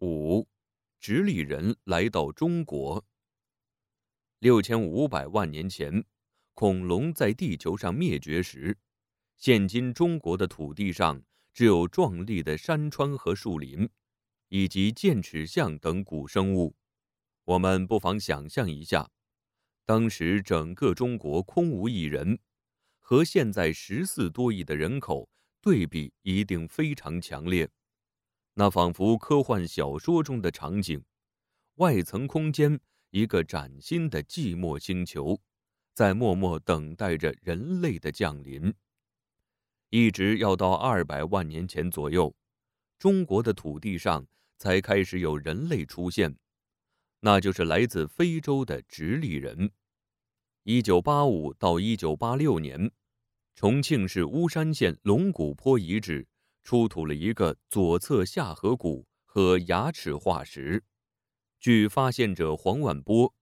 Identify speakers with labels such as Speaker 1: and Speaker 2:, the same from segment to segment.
Speaker 1: 5. 直立人来到中国。6500万年前，恐龙在地球上灭绝时，现今中国的土地上只有壮丽的山川和树林，以及剑齿象等古生物。我们不妨想象一下，当时整个中国空无一人，和现在14多亿的人口对比一定非常强烈。那仿佛科幻小说中的场景，外层空间一个崭新的寂寞星球，在默默等待着人类的降临。一直要到200万年前左右，中国的土地上才开始有人类出现，那就是来自非洲的直立人。1985到1986年，重庆市巫山县龙骨坡遗址出土了一个左侧下颌骨和牙齿化石。据发现者黄万波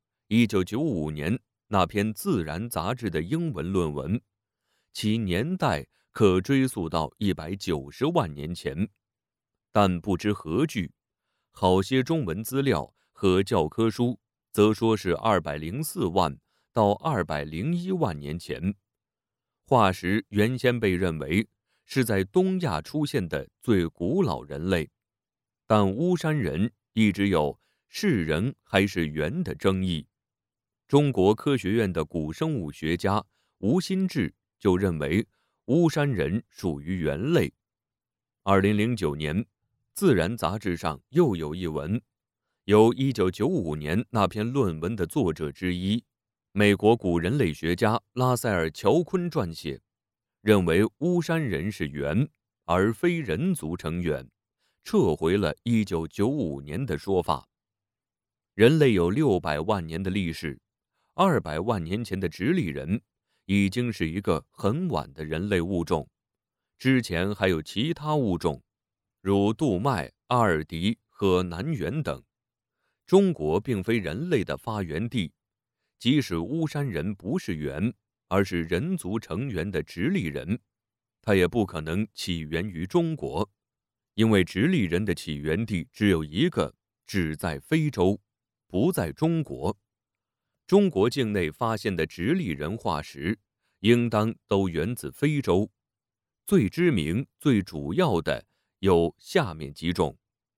Speaker 1: 1995年那篇《自然》杂志的英文论文，其年代可追溯到190万年前，但不知何据，好些中文资料和教科书则说是204万到201万年前。化石原先被认为是在东亚出现的最古老人类，但巫山人一直有是人还是猿的争议。中国科学院的古生物学家吴新志就认为巫山人属于猿类。2009年，《自然》杂志上又有一文，由1995年那篇论文的作者之一，美国古人类学家拉塞尔·乔昆撰写，认为巫山人是猿，而非人族成员，撤回了1995年的说法。人类有600万年的历史，200万年前的直立人已经是一个很晚的人类物种，之前还有其他物种，如杜麦、阿尔迪和南猿等。中国并非人类的发源地，即使巫山人不是猿，而是人族成员的直立人，它也不可能起源于中国，因为直立人的起源地只有一个，只在非洲，不在中国。中国境内发现的直立人化石，应当都源自非洲。最知名、最主要的有下面几种：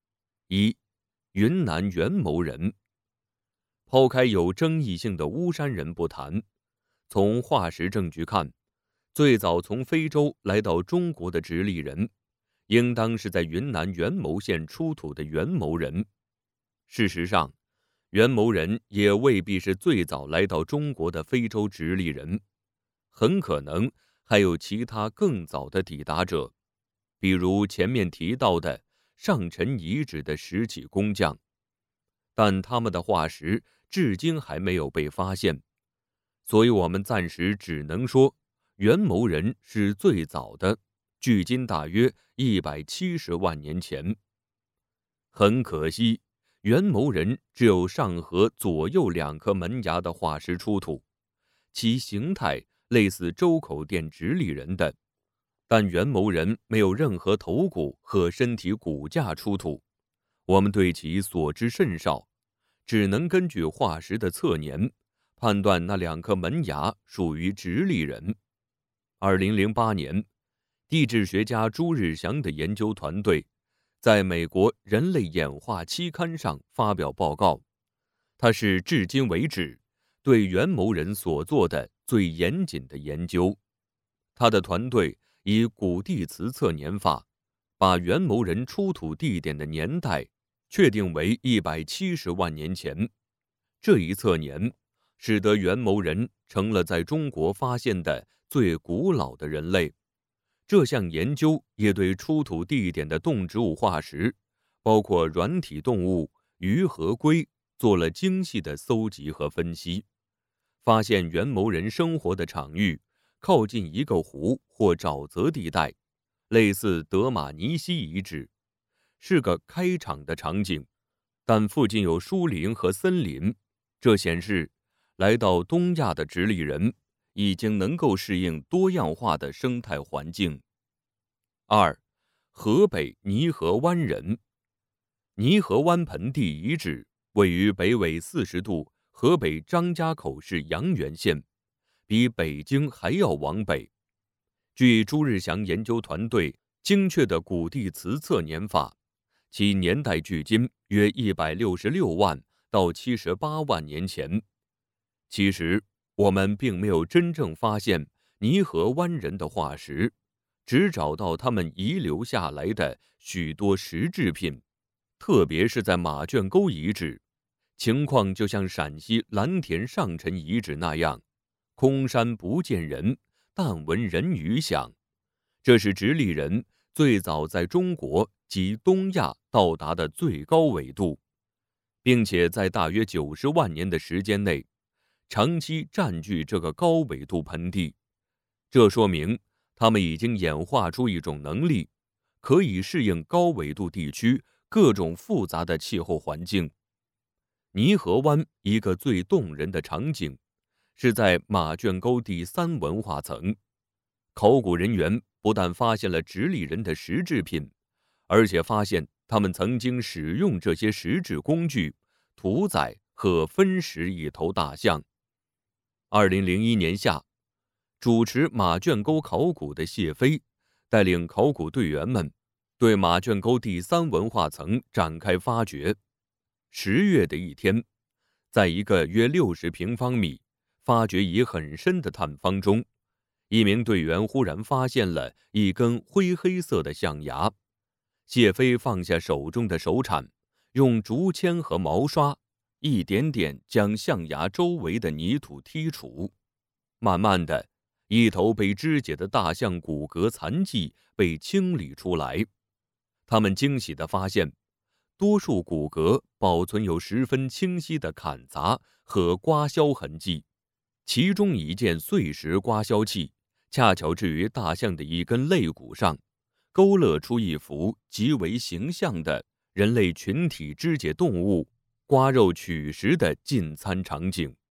Speaker 1: 1. 云南元谋人。抛开有争议性的巫山人不谈，从化石证据看，最早从非洲来到中国的直立人，应当是在云南元谋县出土的元谋人。事实上，元谋人也未必是最早来到中国的非洲直立人，很可能还有其他更早的抵达者，比如前面提到的上陈遗址的石器工匠，但他们的化石至今还没有被发现，所以我们暂时只能说元谋人是最早的，距今大约170万年前。很可惜，元谋人只有上颌左右2颗门牙的化石出土，其形态类似周口店直立人的，但元谋人没有任何头骨和身体骨架出土，我们对其所知甚少，只能根据化石的测年判断那2颗门牙属于直立人。2008年，地质学家朱日祥的研究团队在美国《人类演化》期刊上发表报告，它是至今为止对元谋人所做的最严谨的研究。他的团队以古地磁测年法，把元谋人出土地点的年代确定为170万年前。这一测年使得元谋人成了在中国发现的最古老的人类。这项研究也对出土地点的动植物化石，包括软体动物、鱼和龟，做了精细的搜集和分析，发现元谋人生活的场域靠近一个湖或沼泽地带，类似德玛尼西遗址，是个开场的场景，但附近有树林和森林，这显示来到东亚的直立人已经能够适应多样化的生态环境。2. 河北泥河湾人。 泥河湾盆地遗址位于北纬40度河北张家口市阳原县，比北京还要往北。据朱日祥研究团队精确的古地磁测年法，其年代距今约166万到78万年前。其实，我们并没有真正发现泥河湾人的化石，只找到他们遗留下来的许多石制品，特别是在马圈沟遗址，情况就像陕西蓝田上陈遗址那样，空山不见人，但闻人语响。这是直立人最早在中国及东亚到达的最高纬度，并且在大约90万年的时间内，长期占据这个高纬度盆地。这说明他们已经演化出一种能力，可以适应高纬度地区各种复杂的气候环境。泥河湾一个最动人的场景，是在马圈沟第3文化层。考古人员不但发现了直立人的石制品，而且发现他们曾经使用这些石制工具屠宰和分食一头大象。2001年夏，主持马圈沟考古的谢飞带领考古队员们对马圈沟第3文化层展开发掘。10月的一天，在一个约60平方米、发掘已很深的探方中，一名队员忽然发现了一根灰黑色的象牙。谢飞放下手中的手铲，用竹签和毛刷一点点将象牙周围的泥土剔除。慢慢的，一头被肢解的大象骨骼残迹被清理出来。他们惊喜地发现，多数骨骼保存有十分清晰的砍砸和刮削痕迹，其中一件碎石刮削器恰巧置于大象的一根肋骨上，勾勒出一幅极为形象的人类群体肢解动物、刮肉取食的进餐场景。